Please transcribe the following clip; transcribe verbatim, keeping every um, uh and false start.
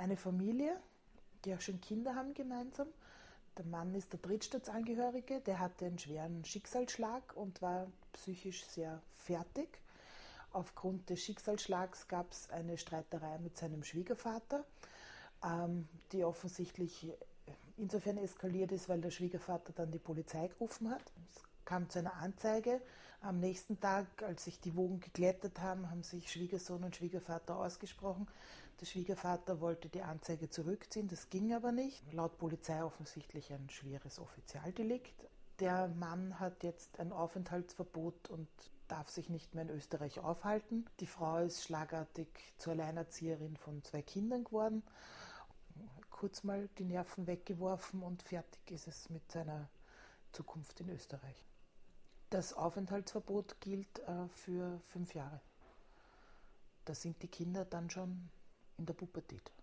eine Familie, die auch schon Kinder haben gemeinsam. Der Mann ist der Drittstaatsangehörige, der hatte einen schweren Schicksalsschlag und war psychisch sehr fertig. Aufgrund des Schicksalsschlags gab es eine Streiterei mit seinem Schwiegervater, ähm, die offensichtlich insofern eskaliert ist, weil der Schwiegervater dann die Polizei gerufen hat. Es kam zu einer Anzeige. Am nächsten Tag, als sich die Wogen geglättet haben, haben sich Schwiegersohn und Schwiegervater ausgesprochen. Der Schwiegervater wollte die Anzeige zurückziehen, das ging aber nicht. Laut Polizei offensichtlich ein schweres Offizialdelikt. Der Mann hat jetzt ein Aufenthaltsverbot und darf sich nicht mehr in Österreich aufhalten. Die Frau ist schlagartig zur Alleinerzieherin von zwei Kindern geworden. Kurz mal die Nerven weggeworfen und fertig ist es mit seiner Zukunft in Österreich. Das Aufenthaltsverbot gilt äh, für fünf Jahre. Da sind die Kinder dann schon in der Pubertät.